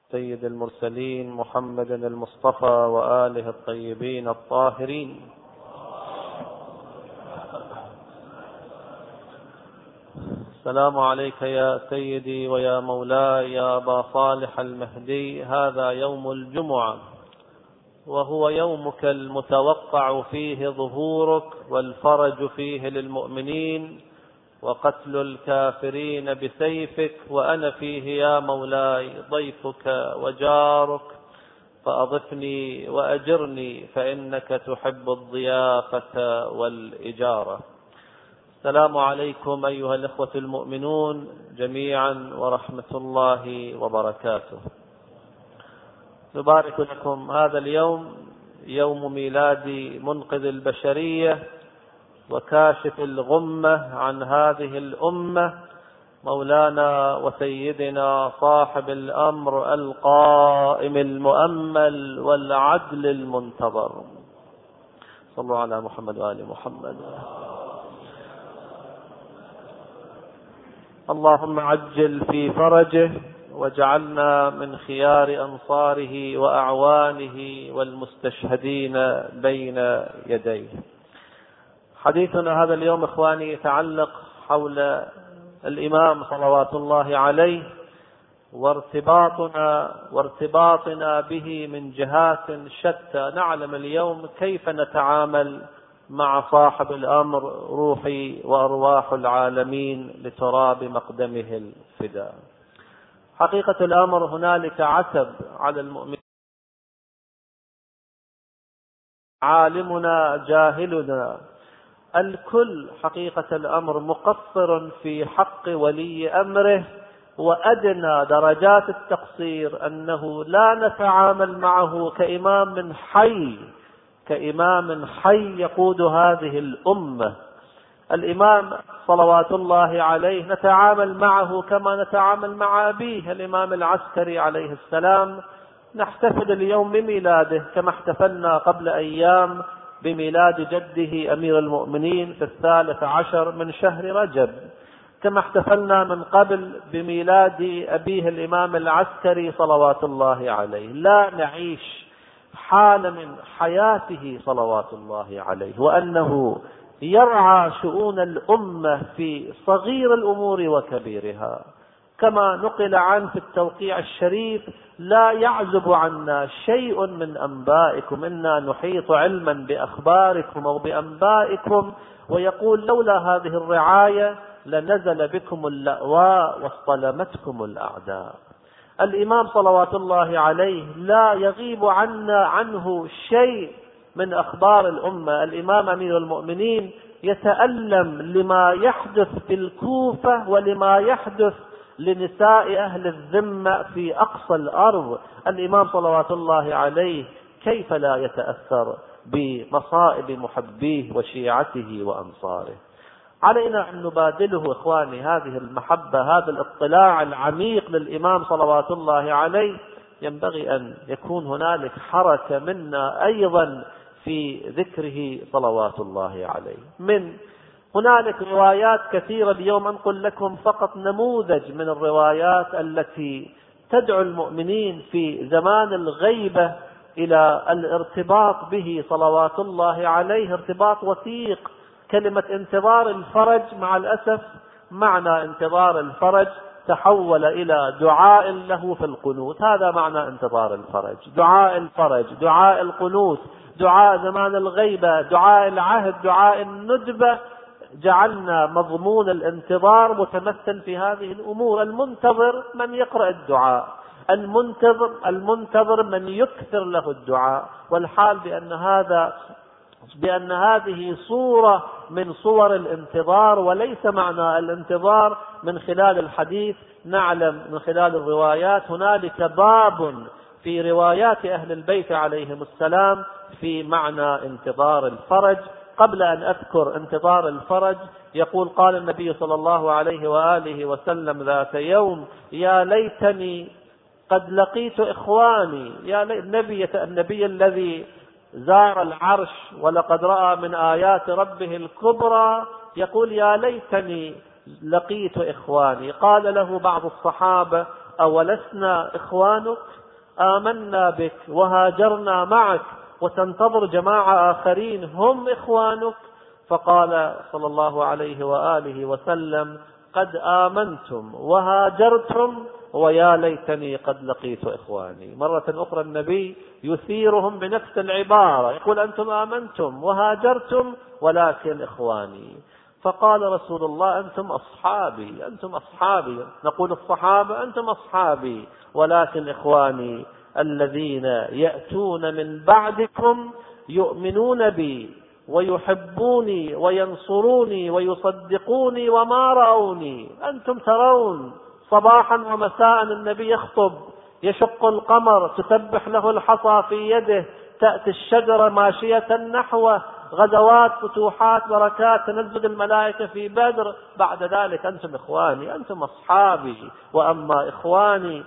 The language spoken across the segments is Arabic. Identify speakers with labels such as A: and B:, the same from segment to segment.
A: سيد المرسلين محمد المصطفى وآله الطيبين الطاهرين. السلام عليك يا سيدي ويا مولاي يا أبا صالح المهدي. هذا يوم الجمعة، وهو يومك المتوقع فيه ظهورك والفرج فيه للمؤمنين وقتل الكافرين بسيفك، وأنا فيه يا مولاي ضيفك وجارك، فأضفني وأجرني فإنك تحب الضيافة والإجارة. السلام عليكم أيها الإخوة المؤمنون جميعا ورحمة الله وبركاته. نبارك لكم هذا اليوم، يوم ميلاد منقذ البشرية وكاشف الغمة عن هذه الأمة، مولانا وسيدنا صاحب الأمر القائم المؤمل والعدل المنتظر. صلوا على محمد وآل محمد. اللهم عجل في فرجه واجعلنا من خيار أنصاره وأعوانه والمستشهدين بين يديه. حديثنا هذا اليوم إخواني يتعلق حول الإمام صلوات الله عليه وارتباطنا به من جهات شتى. نعلم اليوم كيف نتعامل مع صاحب الأمر روحي وأرواح العالمين لتراب مقدمه الفداء. حقيقة الأمر هنالك عتب على المؤمنين، عالمنا جاهلنا الكل حقيقة الأمر مقصر في حق ولي أمره، وأدنى درجات التقصير أنه لا نتعامل معه كإمام حي يقود هذه الأمة. الإمام صلوات الله عليه نتعامل معه كما نتعامل مع أبيه الإمام العسكري عليه السلام. نحتفل اليوم بميلاده كما احتفلنا قبل أيام بميلاد جده أمير المؤمنين في 13 من شهر رجب، كما احتفلنا من قبل بميلاد أبيه الإمام العسكري صلوات الله عليه. لا نعيش حال من حياته صلوات الله عليه، وأنه يرعى شؤون الأمة في صغير الأمور وكبيرها، كما نقل عنه في التوقيع الشريف: لا يعزب عنا شيء من أنبائكم، إنا نحيط علما بأخباركم أو بأنبائكم. ويقول: لولا هذه الرعاية لنزل بكم اللأواء واصطلمتكم الأعداء. الإمام صلوات الله عليه لا يغيب عنه شيء من أخبار الأمة. الإمام أمير المؤمنين يتألم لما يحدث في الكوفة ولما يحدث لنساء أهل الذمة في أقصى الأرض. الإمام صلوات الله عليه كيف لا يتأثر بمصائب محبيه وشيعته وأنصاره؟ علينا أن نبادله إخواني هذه المحبة، هذا الاطلاع العميق للإمام صلوات الله عليه. ينبغي أن يكون هنالك حركة منا أيضا في ذكره صلوات الله عليه. هنالك روايات كثيرة، اليوم أنقل لكم فقط نموذج من الروايات التي تدعو المؤمنين في زمان الغيبة إلى الارتباط به صلوات الله عليه، ارتباط وثيق. كلمة انتظار الفرج، مع الأسف معنى انتظار الفرج تحول إلى دعاء له في القنوت. هذا معنى انتظار الفرج: دعاء الفرج، دعاء القنوت، دعاء زمان الغيبة، دعاء العهد، دعاء الندبة. جعلنا مضمون الانتظار متمثل في هذه الأمور. المنتظر من يقرأ الدعاء، المنتظر من يكثر له الدعاء. والحال بأن هذه صورة من صور الانتظار، وليس معنى الانتظار من خلال الحديث. نعلم من خلال الروايات هنالك باب في روايات أهل البيت عليهم السلام في معنى انتظار الفرج. قبل أن أذكر انتظار الفرج، يقول: قال النبي صلى الله عليه وآله وسلم ذات يوم: يا ليتني قد لقيت إخواني. يا النبي الذي زار العرش ولقد رأى من آيات ربه الكبرى يقول: يا ليتني لقيت إخواني. قال له بعض الصحابة: أولسنا إخوانك؟ آمنا بك وهاجرنا معك وتنتظر جماعة آخرين هم إخوانك؟ فقال صلى الله عليه وآله وسلم: قد آمنتم وهاجرتم ويا ليتني قد لقيت إخواني. مرة أخرى النبي يثيرهم بنفس العبارة، يقول: أنتم آمنتم وهاجرتم ولكن إخواني. فقال رسول الله: أنتم أصحابي، أنتم أصحابي. نقول الصحابة: أنتم أصحابي، ولكن إخواني الذين يأتون من بعدكم يؤمنون بي ويحبوني وينصروني ويصدقوني وما رأوني. أنتم ترون صباحا ومساء النبي يخطب، يشق القمر، تسبح له الحصى في يده، تأتي الشجرة ماشية نحوه، غزوات، فتوحات، بركات، تنزل الملائكة في بدر. بعد ذلك: أنتم إخواني، أنتم أصحابي، وأما إخواني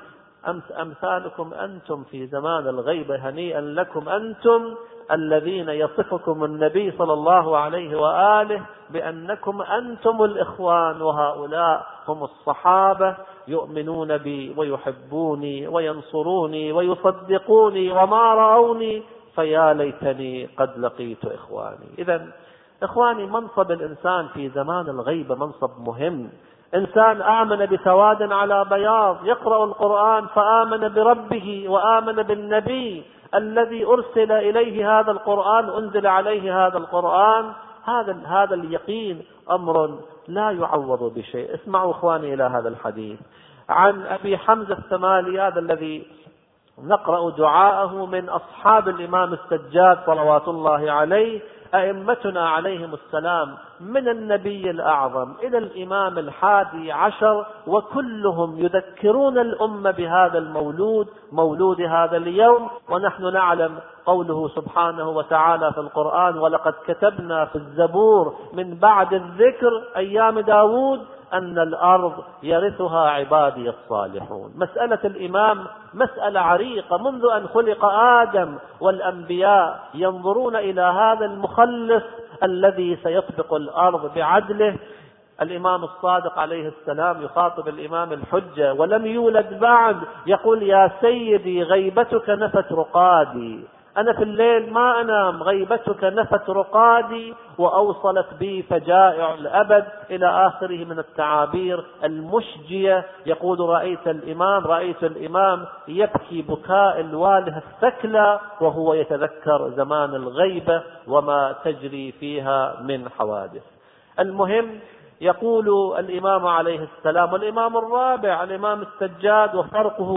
A: أمثالكم أنتم في زمان الغيبة. هنيئا لكم أنتم الذين يصفكم النبي صلى الله عليه وآله بأنكم أنتم الإخوان، وهؤلاء هم الصحابة يؤمنون بي ويحبوني وينصروني ويصدقوني وما رأوني، فيا ليتني قد لقيت إخواني. إذن إخواني، منصب الإنسان في زمان الغيبة منصب مهم. إنسان آمن بسواد على بياض، يقرأ القرآن فآمن بربه وآمن بالنبي الذي أرسل إليه هذا القرآن، أنزل عليه هذا القرآن. هذا اليقين أمر لا يعوض بشيء. اسمعوا إخواني إلى هذا الحديث عن أبي حمزة الثمالي، هذا الذي نقرأ دعاءه من أصحاب الإمام السجاد صلوات الله عليه، أئمتنا عليهم السلام، من النبي الأعظم إلى الإمام الحادي عشر، وكلهم يذكرون الأمة بهذا المولود، مولود هذا اليوم. ونحن نعلم قوله سبحانه وتعالى في القرآن: ولقد كتبنا في الزبور من بعد الذكر أيام داود أن الأرض يرثها عبادي الصالحون. مسألة الإمام مسألة عريقة منذ أن خلق آدم، والأنبياء ينظرون إلى هذا المخلص الذي سيطبق الأرض بعدله. الإمام الصادق عليه السلام يخاطب الإمام الحجة ولم يولد بعد، يقول: يا سيدي غيبتك نفت رقادي، أنا في الليل ما أنام، غيبتك نفت رقادي وأوصلت بي فجائع الأبد، إلى آخره من التعابير المشجية. يقول: رأيت الإمام يبكي بكاء الواله الثكلى وهو يتذكر زمان الغيبة وما تجري فيها من حوادث. المهم، يقول الإمام عليه السلام، والإمام الرابع الإمام السجاد، وفرقه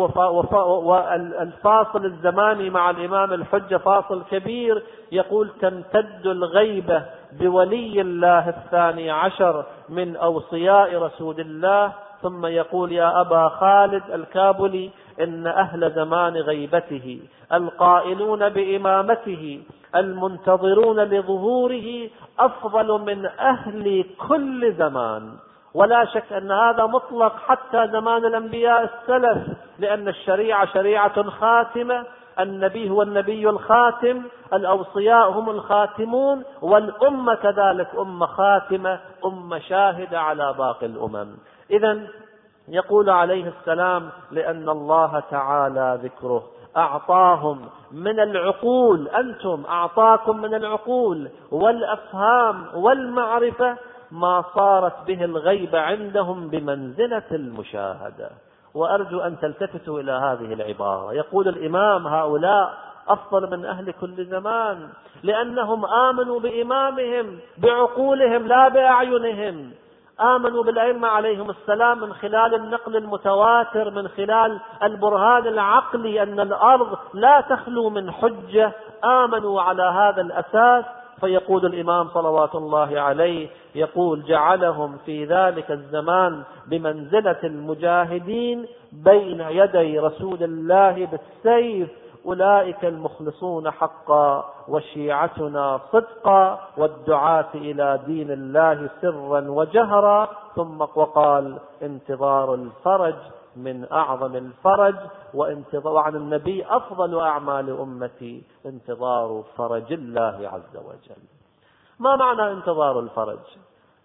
A: والفاصل الزماني مع الإمام الحجة فاصل كبير، يقول: تمتد الغيبة بولي الله الثاني عشر من أوصياء رسول الله. ثم يقول: يا أبا خالد الكابلي، إن أهل زمان غيبته القائلون بإمامته المنتظرون لظهوره أفضل من أهل كل زمان. ولا شك أن هذا مطلق حتى زمان الأنبياء السلف، لأن الشريعة شريعة خاتمة، النبي هو النبي الخاتم، الأوصياء هم الخاتمون، والأمة كذلك أمة خاتمة، أمة شاهدة على باقي الأمم. إذن يقول عليه السلام: لأن الله تعالى ذكره أعطاهم من العقول، أنتم أعطاكم من العقول والأفهام والمعرفة ما صارت به الغيبة عندهم بمنزلة المشاهدة. وأرجو أن تلتفتوا إلى هذه العبارة. يقول الإمام: هؤلاء أفضل من أهل كل زمان، لأنهم آمنوا بإمامهم بعقولهم لا بأعينهم. آمنوا بالأئمة عليهم السلام من خلال النقل المتواتر، من خلال البرهان العقلي أن الأرض لا تخلو من حجة. آمنوا على هذا الأساس. فيقول الإمام صلوات الله عليه، يقول: جعلهم في ذلك الزمان بمنزلة المجاهدين بين يدي رسول الله بالسيف، أولئك المخلصون حقا وشيعتنا صدقا والدعاة إلى دين الله سرا وجهرا. ثم وقال: انتظار الفرج من أعظم الفرج، وعن النبي أفضل أعمال أمتي انتظار فرج الله عز وجل. ما معنى انتظار الفرج؟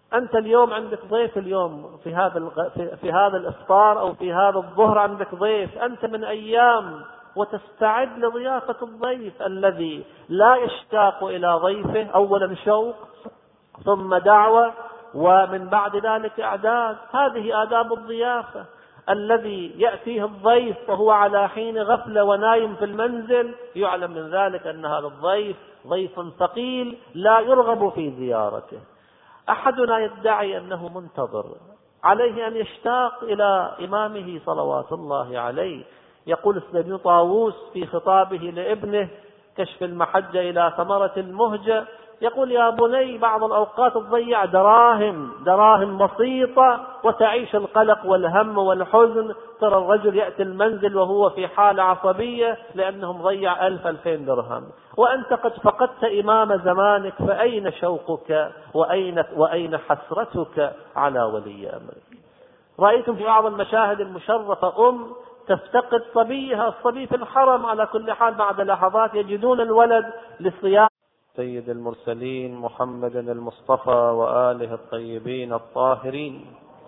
A: أنت اليوم عندك ضيف، اليوم في هذا الإفطار أو في هذا الظهر عندك ضيف، أنت من أيام وتستعد لضيافة الضيف الذي لا يشتاق إلى ضيفه، أولا شوق ثم دعوة ومن بعد ذلك إعداد. هذه آداب الضيافة. الذي يأتيه الضيف وهو على حين غفلة ونايم في المنزل يعلم من ذلك أن هذا الضيف ضيف ثقيل لا يرغب في زيارته. أحدنا يدعي أنه منتظر، عليه أن يشتاق إلى إمامه صلوات الله عليه. يقول السيد طاووس في خطابه لابنه كشف المحجة إلى ثمرة المهجة، يقول: يا بني، بعض الأوقات تضيع دراهم بسيطة وتعيش القلق والهم والحزن. ترى الرجل يأتي المنزل وهو في حالة عصبية لأنه ضيع 1000-2000 درهم، وأنت قد فقدت إمام زمانك، فأين شوقك وأين حسرتك على ولي أمرك؟ رأيتم في بعض المشاهد المشرفة تفتقد صبيها، الصبي في الحرم، على كل حال بعد لحظات يجدون الولد للصيام. سيد المرسلين محمد المصطفى وآله الطيبين الطاهرين.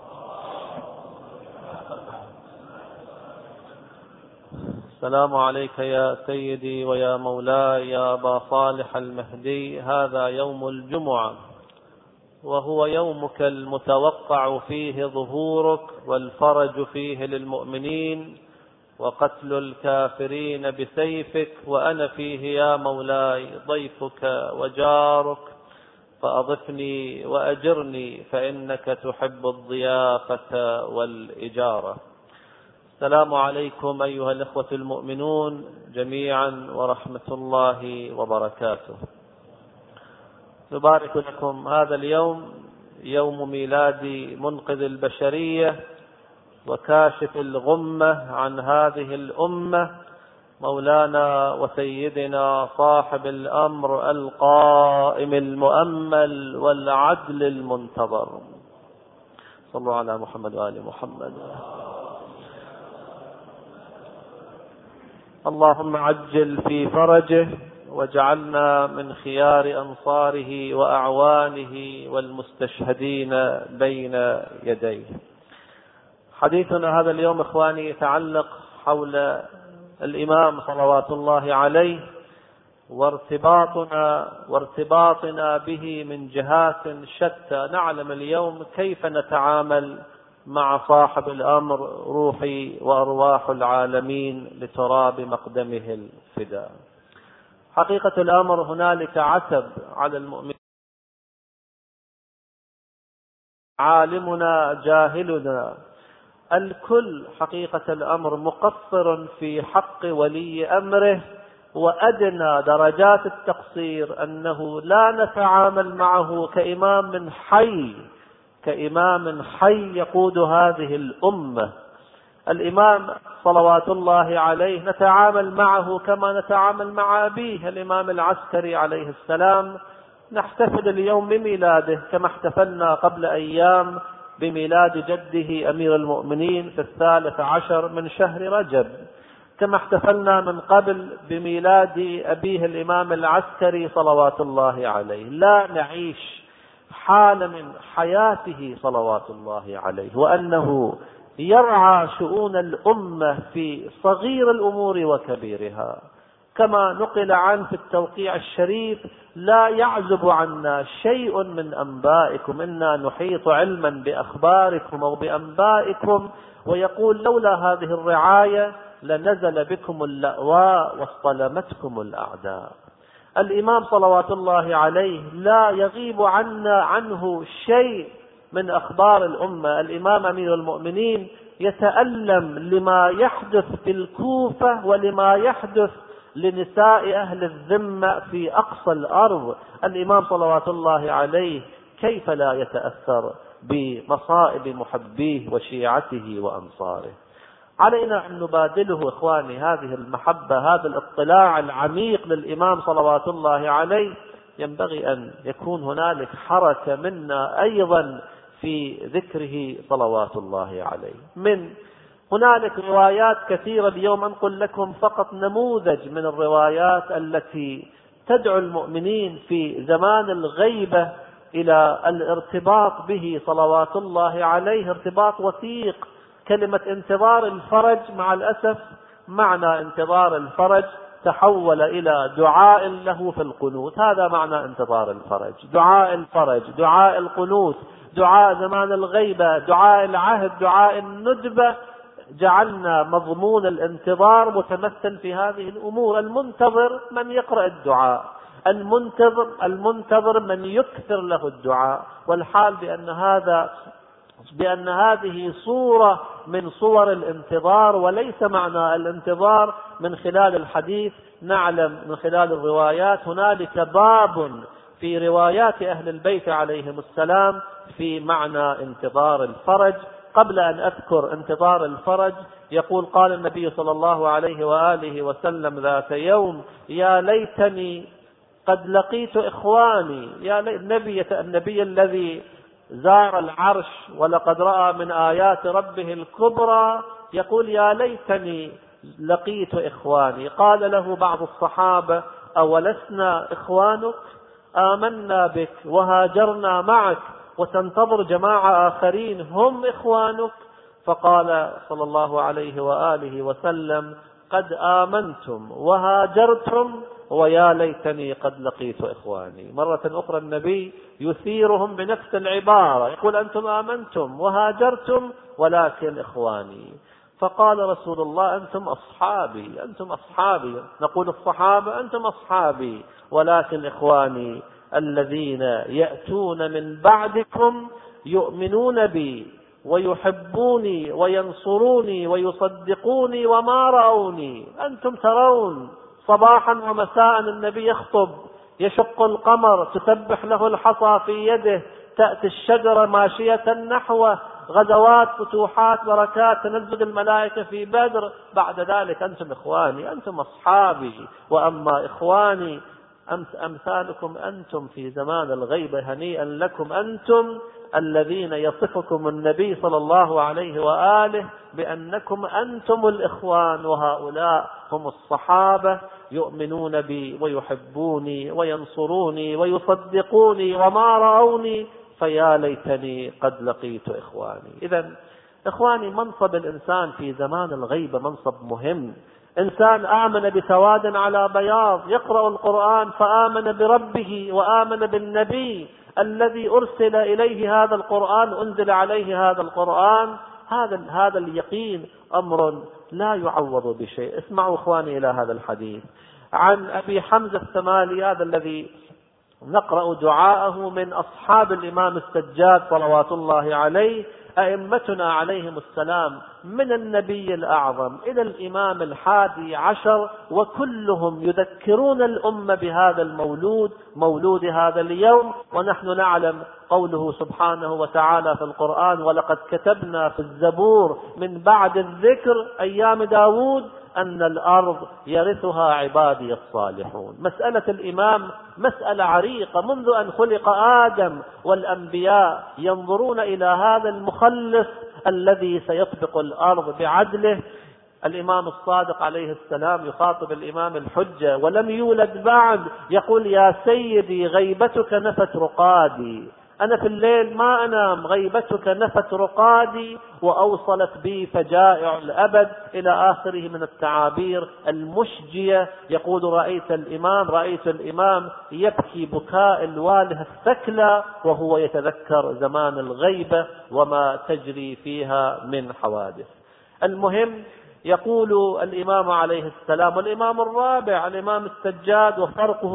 A: السلام عليك يا سيدي ويا مولاي يا أبا صالح المهدي. هذا يوم الجمعة، وهو يومك المتوقع فيه ظهورك والفرج فيه للمؤمنين وقتل الكافرين بسيفك، وأنا فيه يا مولاي ضيفك وجارك، فأضفني وأجرني فإنك تحب الضيافة والإجارة. السلام عليكم أيها الإخوة المؤمنون جميعا ورحمة الله وبركاته. نبارك لكم هذا اليوم، يوم ميلاد منقذ البشرية وكاشف الغمة عن هذه الأمة، مولانا وسيدنا صاحب الأمر القائم المؤمل والعدل المنتظر. صلوا على محمد وآل محمد. اللهم عجل في فرجه واجعلنا من خيار أنصاره وأعوانه والمستشهدين بين يديه. حديثنا هذا اليوم إخواني يتعلق حول الإمام صلوات الله عليه وارتباطنا به من جهات شتى. نعلم اليوم كيف نتعامل مع صاحب الأمر روحي وأرواح العالمين لتراب مقدمه الفداء. حقيقة الأمر هنالك عتب على المؤمنين، عالمنا جاهلنا، الكل حقيقة الأمر مقصر في حق ولي أمره، وأدنى درجات التقصير أنه لا نتعامل معه كإمام حي يقود هذه الأمة. الإمام صلوات الله عليه نتعامل معه كما نتعامل مع أبيه الإمام العسكري عليه السلام. نحتفل اليوم بميلاده كما احتفلنا قبل أيام بميلاد جده أمير المؤمنين في 13 من شهر رجب، كما احتفلنا من قبل بميلاد أبيه الإمام العسكري صلوات الله عليه. لا نعيش حال من حياته صلوات الله عليه، وأنه يرعى شؤون الأمة في صغير الأمور وكبيرها، كما نقل عنه في التوقيع الشريف: لا يعزب عنا شيء من أنبائكم، إنا نحيط علما بأخباركم أو بأنبائكم. ويقول: لولا هذه الرعاية لنزل بكم اللأواء واصطلمتكم الأعداء. الإمام صلوات الله عليه لا يغيب عنه شيء من أخبار الأمة. الإمام أمير المؤمنين يتألم لما يحدث في الكوفة ولما يحدث لنساء أهل الذمة في أقصى الأرض. الإمام صلوات الله عليه كيف لا يتأثر بمصائب محبيه وشيعته وأنصاره؟ علينا أن نبادله إخواني هذه المحبة، هذا الاطلاع العميق للإمام صلوات الله عليه. ينبغي أن يكون هنالك حركة منا أيضا في ذكره صلوات الله عليه. هنالك روايات كثيرة، اليوم أنقل لكم فقط نموذج من الروايات التي تدعو المؤمنين في زمان الغيبة إلى الارتباط به صلوات الله عليه ارتباط وثيق. كلمة انتظار الفرج مع الأسف معنى انتظار الفرج تحول إلى دعاء له في القنوت. هذا معنى انتظار الفرج، دعاء الفرج، دعاء القنوت، دعاء زمان الغيبة، دعاء العهد، دعاء الندبة. جعلنا مضمون الانتظار متمثل في هذه الأمور. المنتظر من يقرأ الدعاء، المنتظر من يكثر له الدعاء. والحال بأن هذه صورة من صور الانتظار، وليس معنى الانتظار. من خلال الحديث نعلم من خلال الروايات هنالك باب في روايات أهل البيت عليهم السلام في معنى انتظار الفرج. قبل أن أذكر انتظار الفرج، يقول قال النبي صلى الله عليه وآله وسلم ذات يوم: يا ليتني قد لقيت إخواني. يا النبي الذي زار العرش ولقد رأى من آيات ربه الكبرى يقول: يا ليتني لقيت إخواني. قال له بعض الصحابة: أولسنا إخوانك؟ آمنا بك وهاجرنا معك وتنتظر جماعة آخرين هم إخوانك. فقال صلى الله عليه وآله وسلم: قد آمنتم وهاجرتم ويا ليتني قد لقيت إخواني. مرة أخرى النبي يثيرهم بنفس العبارة، يقول: أنتم آمنتم وهاجرتم ولكن إخواني. فقال رسول الله: أنتم أصحابي، أنتم أصحابي. نقول الصحابة: أنتم أصحابي، ولكن إخواني الذين يأتون من بعدكم يؤمنون بي ويحبوني وينصروني ويصدقوني وما رأوني. أنتم ترون صباحا ومساء النبي يخطب، يشق القمر، تسبح له الحصى في يده، تأتي الشجرة ماشية نحوه، غزوات، فتوحات، بركات، تنزل الملائكة في بدر. بعد ذلك أنتم إخواني، أنتم أصحابي. وأما إخواني أمثالكم أنتم في زمان الغيبة، هنيئا لكم أنتم الذين يصفكم النبي صلى الله عليه وآله بأنكم أنتم الإخوان، وهؤلاء هم الصحابة يؤمنون بي ويحبوني وينصروني ويصدقوني وما رأوني فيا ليتني قد لقيت إخواني. إذن إخواني، منصب الإنسان في زمان الغيبة منصب مهم. إنسان آمن بسواد على بياض، يقرأ القرآن فآمن بربه وآمن بالنبي الذي أرسل إليه هذا القرآن، أنزل عليه هذا القرآن. هذا اليقين أمر لا يعوض بشيء. اسمعوا إخواني إلى هذا الحديث عن أبي حمزة الثمالي، هذا الذي نقرأ دعاءه من أصحاب الإمام السجاد صلوات الله عليه. أئمتنا عليهم السلام من النبي الأعظم إلى الإمام الحادي عشر، وكلهم يذكرون الأمة بهذا المولود، مولود هذا اليوم. ونحن نعلم قوله سبحانه وتعالى في القرآن: ولقد كتبنا في الزبور من بعد الذكر أيام داود أن الأرض يرثها عبادي الصالحون. مسألة الإمام مسألة عريقة منذ أن خلق آدم، والأنبياء ينظرون إلى هذا المخلص الذي سيطبق الأرض بعدله. الإمام الصادق عليه السلام يخاطب الإمام الحجة ولم يولد بعد، يقول: يا سيدي غيبتك نفت رقادي، أنا في الليل ما أنام، غيبتك نفت رقادي وأوصلت بي فجائع الأبد، إلى آخره من التعابير المشجية. يقول: رأيت الإمام يبكي بكاء الواله الثكلى وهو يتذكر زمان الغيبة وما تجري فيها من حوادث. المهم، يقول الإمام عليه السلام، والإمام الرابع الإمام السجاد، وفرقه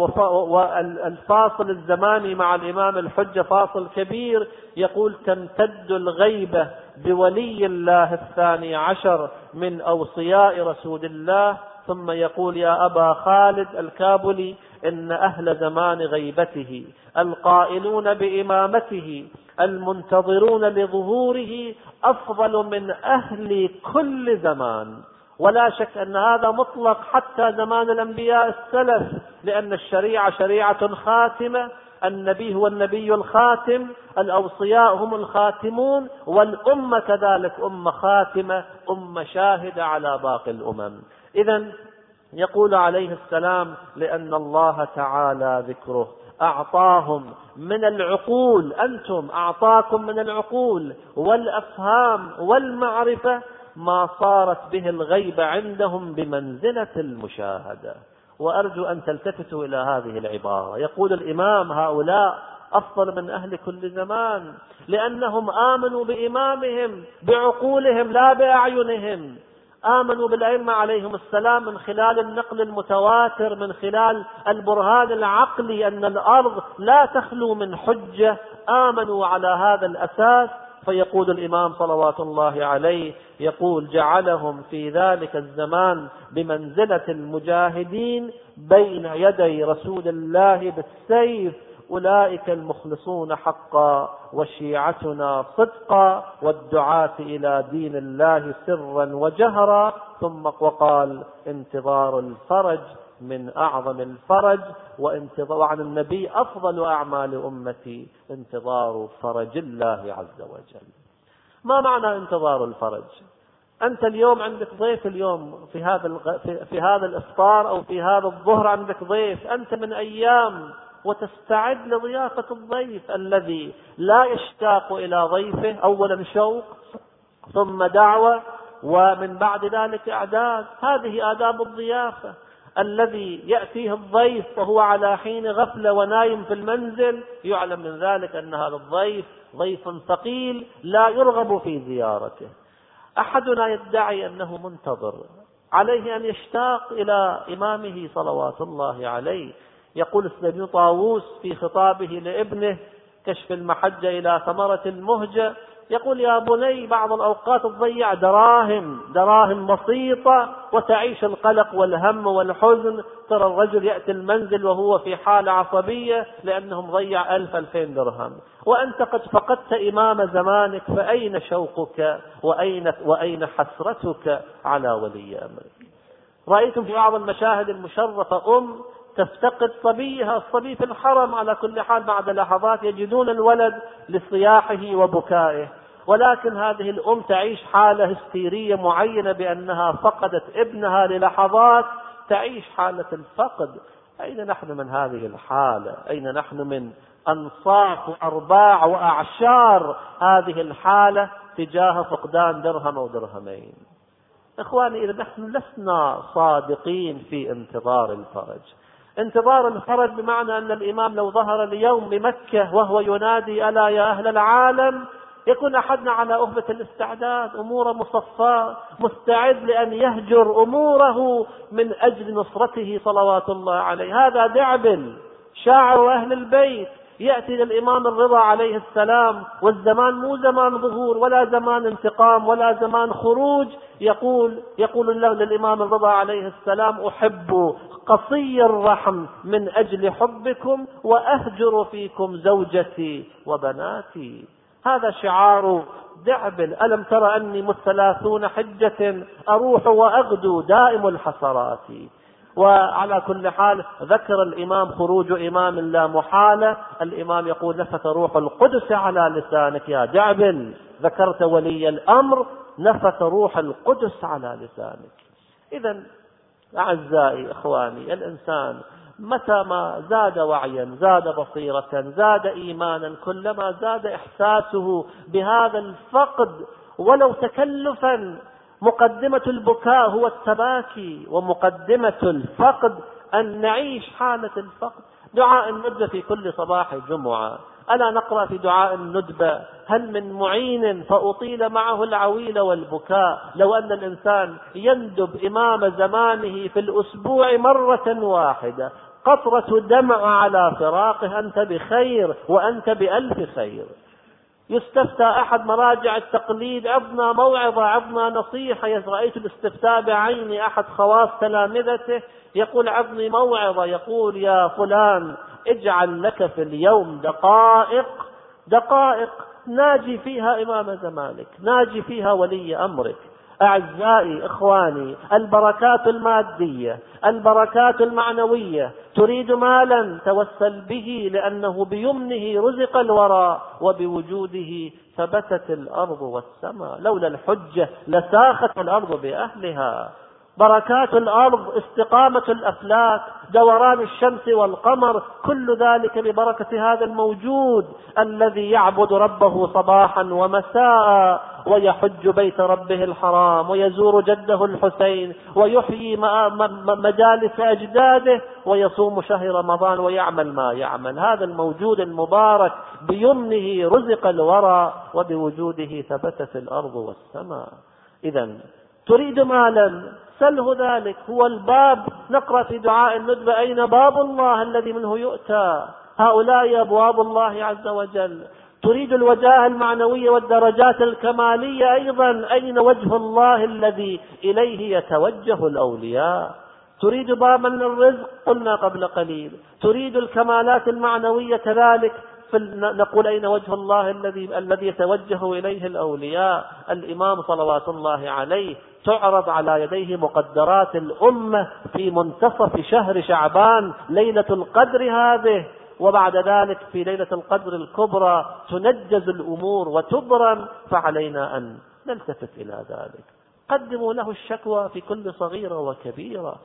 A: والفاصل الزماني مع الإمام الحجة فاصل كبير. يقول: تمتد الغيبة بولي الله الثاني عشر من أوصياء رسول الله. ثم يقول: يا أبا خالد الكابلي، إن أهل زمان غيبته القائلون بإمامته المنتظرون لظهوره أفضل من أهل كل زمان. ولا شك أن هذا مطلق حتى زمان الأنبياء السلف، لأن الشريعة شريعة خاتمة، النبي هو النبي الخاتم، الأوصياء هم الخاتمون، والأمة كذلك أمة خاتمة، أمة شاهدة على باقي الأمم. إذن يقول عليه السلام: لأن الله تعالى ذكره أعطاهم من العقول، أنتم أعطاكم من العقول والأفهام والمعرفة ما صارت به الغيبة عندهم بمنزلة المشاهدة. وأرجو أن تلتفتوا إلى هذه العبارة. يقول الإمام: هؤلاء أفضل من أهل كل زمان، لأنهم آمنوا بإمامهم بعقولهم لا بأعينهم، آمنوا بالأئمة عليهم السلام من خلال النقل المتواتر، من خلال البرهان العقلي أن الأرض لا تخلو من حجة، آمنوا على هذا الأساس. فيقول الإمام صلوات الله عليه، يقول: جعلهم في ذلك الزمان بمنزلة المجاهدين بين يدي رسول الله بالسيف، أولئك المخلصون حقا وشيعتنا صدقا والدعاة إلى دين الله سرا وجهرا. ثم وقال: انتظار الفرج من أعظم الفرج، وعن النبي: أفضل أعمال أمتي انتظار فرج الله عز وجل. ما معنى انتظار الفرج؟ أنت اليوم عندك ضيف، اليوم في هذا الإفطار أو في هذا الظهر عندك ضيف، أنت من أيام وتستعد لضيافة الضيف الذي لا يشتاق إلى ضيفه. أولا شوق، ثم دعوة، ومن بعد ذلك إعداد. هذه آداب الضيافة. الذي يأتيه الضيف وهو على حين غفلة ونايم في المنزل يعلم من ذلك أن هذا الضيف ضيف ثقيل لا يرغب في زيارته. أحدنا يدعي أنه منتظر، عليه أن يشتاق إلى إمامه صلوات الله عليه. يقول ابن طاووس في خطابه لابنه كشف المحجة إلى ثمرة المهجة، يقول: يا بني، بعض الأوقات تضيع دراهم بسيطة وتعيش القلق والهم والحزن. ترى الرجل يأتي المنزل وهو في حالة عصبية لأنه ضيع 1000-2000 درهم، وأنت قد فقدت إمام زمانك، فأين شوقك وأين حسرتك على ولي أمرك؟ رأيتم في بعض المشاهد المشرفة تفتقد صبيها، الصبي في الحرم على كل حال بعد لحظات يجدون الولد لصياحه وبكائه، ولكن هذه الأم تعيش حالة هستيرية معينة بأنها فقدت ابنها للحظات، تعيش حالة الفقد. أين نحن من هذه الحالة؟ أين نحن من أنصاف وأرباع وأعشار هذه الحالة تجاه فقدان درهم أو درهمين؟ إخواني، إذا نحن لسنا صادقين في انتظار الفرج. انتظار الفرج بمعنى أن الإمام لو ظهر اليوم بمكة وهو ينادي: ألا يا أهل العالم، يكون أحدنا على أهبة الاستعداد، أمور مصفاة، مستعد لأن يهجر أموره من أجل نصرته صلوات الله عليه. هذا دعبل شاعر أهل البيت يأتي للإمام الرضا عليه السلام، والزمان مو زمان ظهور ولا زمان انتقام ولا زمان خروج. يقول له للإمام الرضا عليه السلام: أحب قصي الرحم من أجل حبكم، وأهجر فيكم زوجتي وبناتي. هذا شعار دعبل. ألم تر أني 30 حجة أروح وأغدو دائم الحسرات. وعلى كل حال ذكر الإمام خروج إمام لا محالة. الإمام يقول: نفث روح القدس على لسانك يا دعبل. ذكرت ولي الأمر، نفث روح القدس على لسانك. إذن أعزائي إخواني، الإنسان متى ما زاد وعيا، زاد بصيرة، زاد إيمانا، كلما زاد إحساسه بهذا الفقد ولو تكلفا. مقدمة البكاء هو التباكي، ومقدمة الفقد أن نعيش حالة الفقد. دعاء الندبة في كل صباح جمعة، ألا نقرأ في دعاء الندبة: هل من معين فأطيل معه العويل والبكاء؟ لو أن الإنسان يندب إمام زمانه في الأسبوع مرة واحدة، قطرة دمع على فراقه، أنت بخير وأنت بألف خير. يستفتى أحد مراجع التقليد: عظنا موعظة، عظنا نصيحة. رأيت الاستفتاء بعيني، أحد خواص تلامذته يقول: عظني موعظة. يقول: يا فلان، اجعل لك في اليوم دقائق ناجي فيها إمام زمانك، ناجي فيها ولي أمرك. أعزائي إخواني، البركات المادية، البركات المعنوية، تريد مالا توسل به، لأنه بيمنه رزق الورى، وبوجوده ثبتت الأرض والسماء. لولا الحجة لساخت الأرض بأهلها. بركات الأرض، استقامة الأفلاك، دوران الشمس والقمر، كل ذلك ببركة هذا الموجود الذي يعبد ربه صباحا ومساء، ويحج بيت ربه الحرام، ويزور جده الحسين، ويحيي مجالس أجداده، ويصوم شهر رمضان، ويعمل ما يعمل. هذا الموجود المبارك بيمنه رزق الورى، وبوجوده ثبتت الأرض والسماء. إذن تريد مالا، سله ذلك، هو الباب. نقرأ في دعاء الندبة: أين باب الله الذي منه يؤتى؟ هؤلاء أبواب الله عز وجل. تريد الوجاهة المعنوية والدرجات الكمالية أيضا، أين وجه الله الذي إليه يتوجه الأولياء؟ تريد بابا للرزق، قلنا قبل قليل. تريد الكمالات المعنوية كذلك، نقول أين وجه الله الذي يتوجه إليه الأولياء؟ الإمام صلوات الله عليه تعرض على يديه مقدرات الأمة في منتصف شهر شعبان، ليلة القدر هذه، وبعد ذلك في ليلة القدر الكبرى تنجز الأمور وتبرم، فعلينا أن نلتفت إلى ذلك. قدموا له الشكوى في كل صغيرة وكبيرة.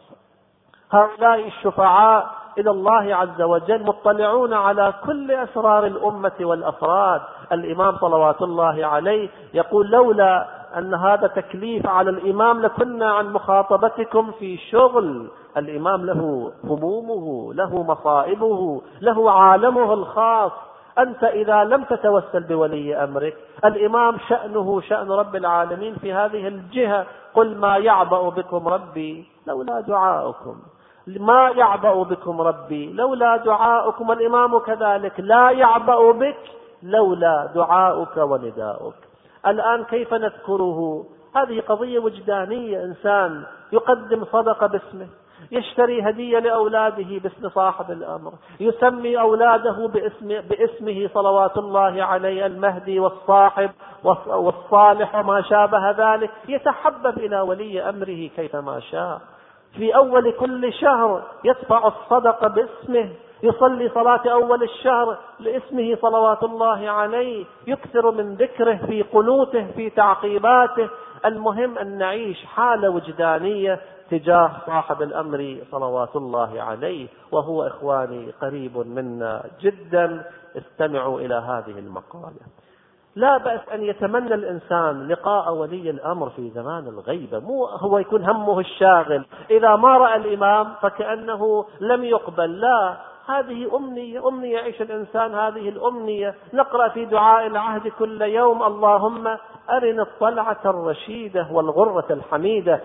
A: هؤلاء الشفعاء إلى الله عز وجل مطلعون على كل أسرار الأمة والأفراد. الإمام صلوات الله عليه يقول: لولا أن هذا تكليف على الإمام لكنا عن مخاطبتكم في شغل. الإمام له همومه، له مصائبه، له عالمه الخاص. أنت إذا لم تتوسل بولي أمرك، الإمام شأنه شأن رب العالمين في هذه الجهة. قل ما يعبأ بكم ربي لولا دعاؤكم، ما يعبأ بكم ربي لولا دعاؤكم. الإمام كذلك لا يعبأ بك لولا دعاؤك ونداؤك. الآن كيف نذكره؟ هذه قضية وجدانية. إنسان يقدم صدقة باسمه، يشتري هدية لأولاده باسم صاحب الأمر، يسمي أولاده باسمه صلوات الله عليه، المهدي والصاحب والصالح وما شابه ذلك، يتحبب إلى ولي أمره كيفما شاء. في أول كل شهر يدفع الصدقة باسمه، يصلي صلاة أول الشهر لاسمه صلوات الله عليه، يكثر من ذكره في قنوته في تعقيباته. المهم أن نعيش حالة وجدانية تجاه صاحب الأمر صلوات الله عليه، وهو إخواني قريب منا جدا. استمعوا إلى هذه المقالة. لا بأس أن يتمنى الإنسان لقاء ولي الأمر في زمان الغيبة، مو هو يكون همه الشاغل إذا ما رأى الإمام فكأنه لم يقبل. لا، هذه أمنية يعيش الإنسان هذه الأمنية. نقرأ في دعاء العهد كل يوم: اللهم أرنا الطلعة الرشيدة والغرة الحميدة.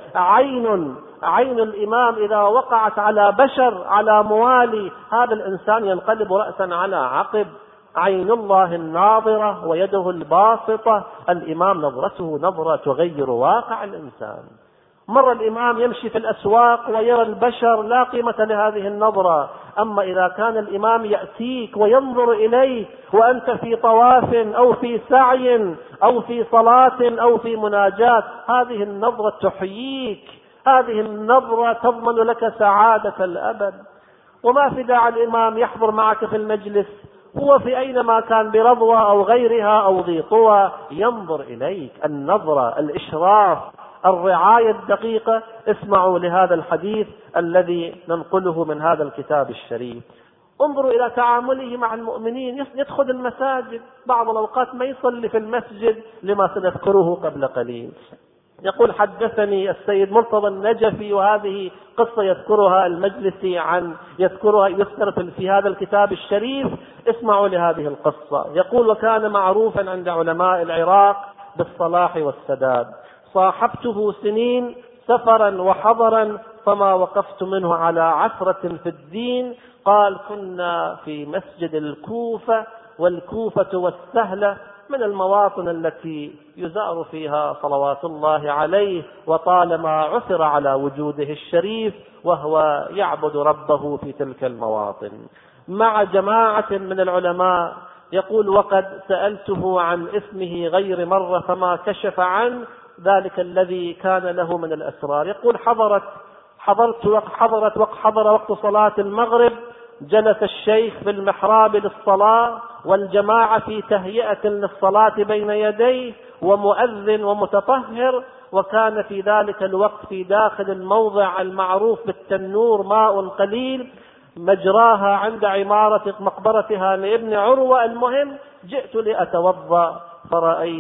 A: عين الإمام إذا وقعت على بشر، على موالي، هذا الإنسان ينقلب رأسا على عقب. عين الله الناظرة ويده الباسطة. الإمام نظرته نظرة تغير واقع الإنسان. مر الإمام يمشي في الأسواق ويرى البشر، لا قيمة لهذه النظرة. أما إذا كان الإمام يأتيك وينظر إليك وأنت في طواف أو في سعي أو في صلاة أو في مناجاة، هذه النظرة تحييك، هذه النظرة تضمن لك سعادة الأبد. وما في داعي الإمام يحضر معك في المجلس، هو في أينما كان برضوة أو غيرها أو ذي طوى ينظر إليك. النظرة، الإشراف، الرعاية الدقيقة. اسمعوا لهذا الحديث الذي ننقله من هذا الكتاب الشريف. انظروا إلى تعامله مع المؤمنين. يدخل المساجد، بعض الأوقات ما يصلي في المسجد لما سنذكره قبل قليل. يقول: حدثني السيد مرتضى النجفي، وهذه قصة يذكرها المجلسي يذكر في هذا الكتاب الشريف. اسمعوا لهذه القصة. يقول: وكان معروفا عند علماء العراق بالصلاح والسداد. صاحبته سنين سفرا وحضرا، فما وقفت منه على عثرة في الدين. قال: كنا في مسجد الكوفة، والكوفة والسهلة من المواطن التي يزار فيها صلوات الله عليه، وطالما عثر على وجوده الشريف وهو يعبد ربه في تلك المواطن مع جماعة من العلماء. يقول: وقد سألته عن اسمه غير مرة فما كشف عن ذلك الذي كان له من الأسرار. يقول: حضر وقت صلاة المغرب، جلس الشيخ في المحراب للصلاة، والجماعة في تهيئة للصلاة بين يديه ومؤذن ومتطهر، وكان في ذلك الوقت في داخل الموضع المعروف بالتنور ماء قليل مجراها عند عمارة مقبرتها لابن عروة. المهم جئت لأتوضأ فرأيت